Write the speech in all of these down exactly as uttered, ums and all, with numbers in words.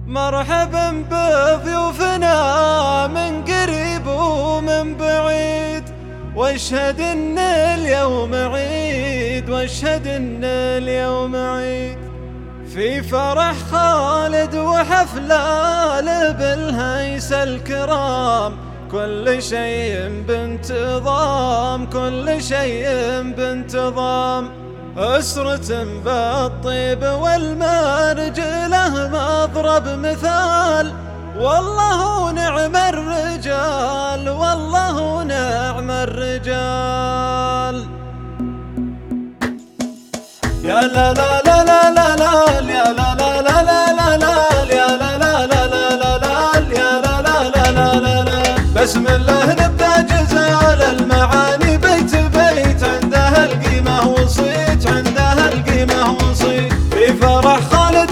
مرحبا بضيوفنا من قريب ومن بعيد، واشهد ان اليوم عيد، واشهد ان اليوم عيد. في فرح خالد وحفله بالهيس الكرام، كل شيء بانتظام، كل شيء بانتظام. أسرة بالطيب والمرجله مضرب مثال، والله نعم الرجال، والله نعم الرجال. يا لا لا لا لا لا لا، يا لا لا لا لا لا لا، يا لا لا لا لا لا لا، يا لا لا لا لا لا لا. بسم الله نبدأ جزال المعاني بيت بيت، عندها القيمة وصيت، عندها القيمة وصيت. في فرح خالد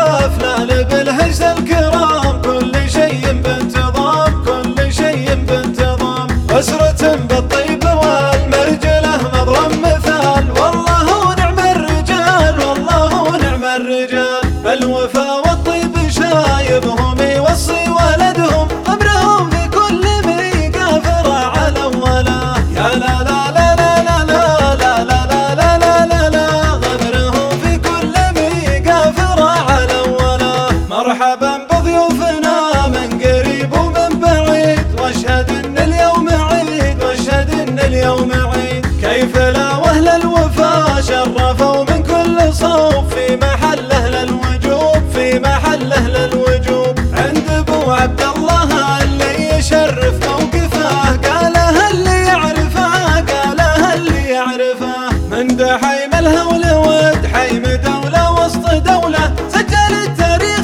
وحفله بالهجس الكرام، كل شيء بانتظام، كل شيء بانتظام. أسرة بالطيب والمرجله مضرب مثال، والله نعم الرجال، والله نعم الرجال. بالوفا والطيب شايبهم يوصي ولدهم، أمرهم في كل ميقاف راعى الأولى. يا لا لا لا لا لا لا لا لا لا لا لا لا، غمرهم في كل ميقاف راعى الأولى. مرحبا بضيوفنا من قريب ومن بعيد، واشهد ان اليوم عيد، واشهد ان اليوم عيد. كيف لا واهل الوفا شرفوا من كل صوب، في محل اهل الوجوب، في محل اهل الوجوب. عند ابو عبد الله اللي يشرف موقفه، قالها اللي يعرفه، قالها اللي يعرفه. من دحيم الهول ود حيم دولة وسط دولة، سجل التاريخ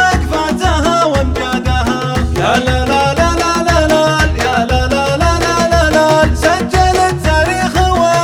وقفاتها وامجادها. يا لا لا لا لا لا لا، يا لا لا لا لا لا لا، سجل التاريخ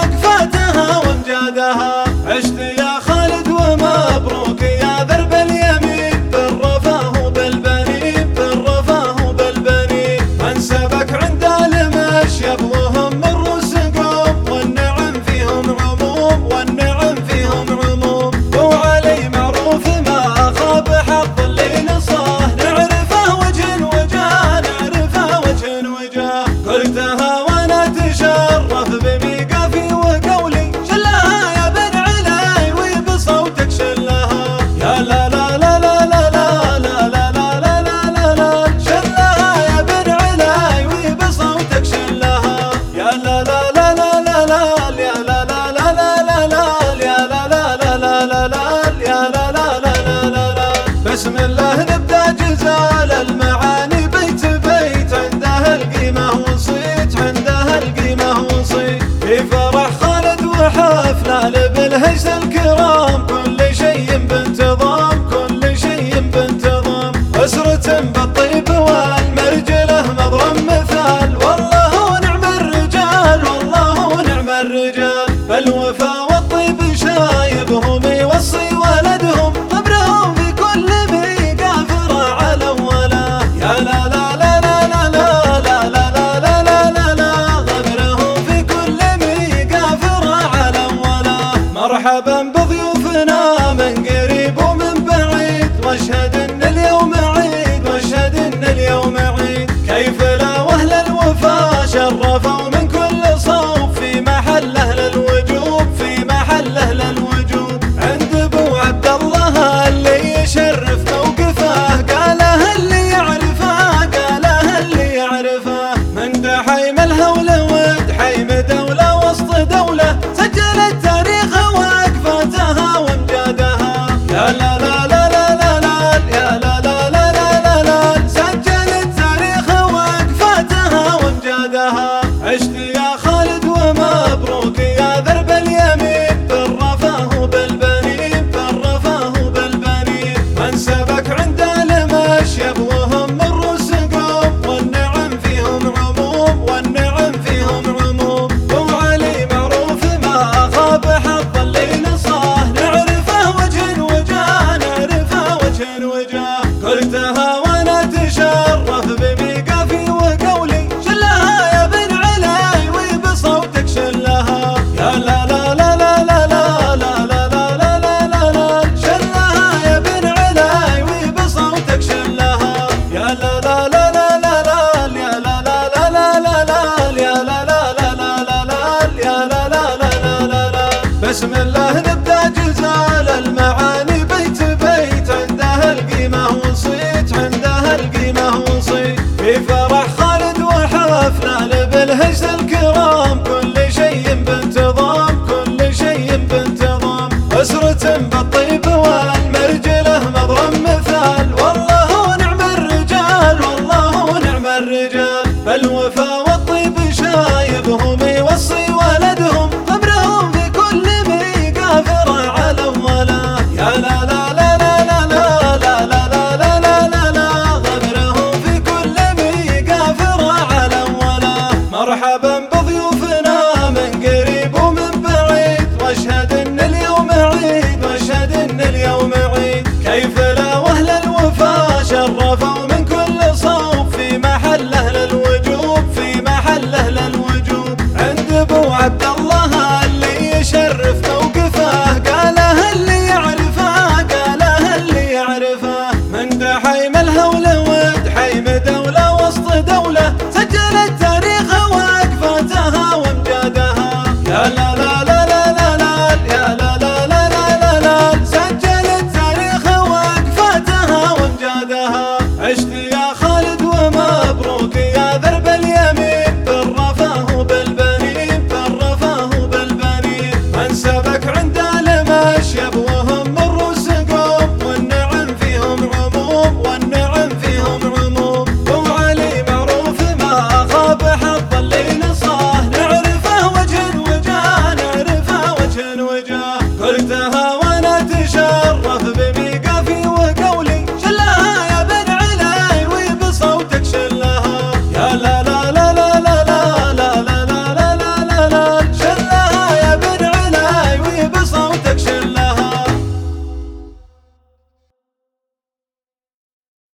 وقفاتها وامجادها. عشت يا خالد ومبروك يا درب اليمين، بالرفاه وبالبنين، بالرفاه وبالبنين. من سبك عند المشي يبغوهم من رؤوس قوم، والنعم فيهم عموم، والنعم فيهم عموم. وعلي معروف ما خاب حظ اللي نصاه، نعرفه وجه وجاه، نعرفه وجه وجاه. قلتها وانا اتشرف بميقافي وقولي، شلها يا بن علي وبصوتك شلها. يا لا لا لا لا لا لا لا لا لا لا لا لا لا، شلها يا بن علي وبصوتك شلها. يا لا لا لا لا لا لا، يا لا لا لا لا لا لا، يا لا لا لا لا لا لا، يا لا لا لا لا لا لا. بسم الله نبدأ جزال المعاني بيت بيت، عندها القيمة وصيت، عندها القيمة وصيت. في فرح خالد وحفله بالهجس الكرام، كل شيء بانتظام، كل شيء بانتظام. أسرة بالطيب والمرجله مضرب مثال، والله نعم الرجال، والله نعم الرجال. بالوفا والطيب شايبهم يوصي ولدهم، أمرهم في كل ميقاف راعى الأولى. يا لا لا لا لا لا لا لا لا لا لا لا لا، غمرهم في كل ميقاف راعى الأولى. مرحبا بضيوفنا من قريب ومن بعيد، واشهد ان اليوم عيد، واشهد ان اليوم عيد. كيف لا واهل الوفا شرفوا من كل صوب، في محل اهل الوجوب، في محل اهل الوجوب. عند ابو عبد الله اللي يشرف موقفه، قالها اللي يعرفه، قالها اللي يعرفه. من دحيم الهول ود حيم دولة وسط دولة، سجل التاريخ وقفاتها وامجادها. يا لا لا لا لا لا لا، يا لا لا لا لا لا لا، سجل التاريخ وقفاتها وامجادها. عشت يا خالد ومبروك يا درب اليمين، بالرفاه وبالبنين، بالرفاه وبالبنين. من سبك عند المشي يبغوهم من رؤوس قوم، والنعم فيهم عموم، والنعم فيهم عموم. وعلي معروف ما خاب حظ اللي نصاه، نعرفه وجه وجاه، نعرفه وجه وجاه. قلتها وانا اتشرف بميقافي وقولي، شلها يا بن علي وبصوتك شلها. يا لا لا لا لا لا لا لا لا لا لا لا لا، شلها يا بن علي وبصوتك شلها. بسم الله نبدأ جزال المعاني بيت بيت، عنده القيمة وصيت، عنده القيمة وصيت. في فرح خالد وحفله بالهجر الكرام، كل شيء بانتظام، كل شيء بانتظام. أسرة بالطيب والمرجله مضرب مثال، والله ونعم الرجال، والله ونعم الرجال. بالوفا والطيب شايبهم يوصي ولدهم، خبرهم في كل ميقافر على ولا. يا لا لا لا لا لا لا لا لا لا لا لا لا، خبرهم في كل ميقافر على ولا. مرحبا بضيوفنا من قريب ومن بعيد، واشهد ان اليوم عيد، واشهد ان اليوم عيد. كيف لا واهل الوفا شرفوا من كل صوب، في محل اهل الوجوب، في محل اهل الوجوب. عند ابو عبد الله اللي يشرف موقفه، قاله اللي يعرفه، قاله اللي يعرفه. من دحيم الهول ودحيم دولة وسط دولة، سجل التاريخ وقفتها وامجادها. يا لا لا لا لا لا لا، يا لا لا لا لا لا لا، سجل التاريخ وقفتها وامجادها. عشت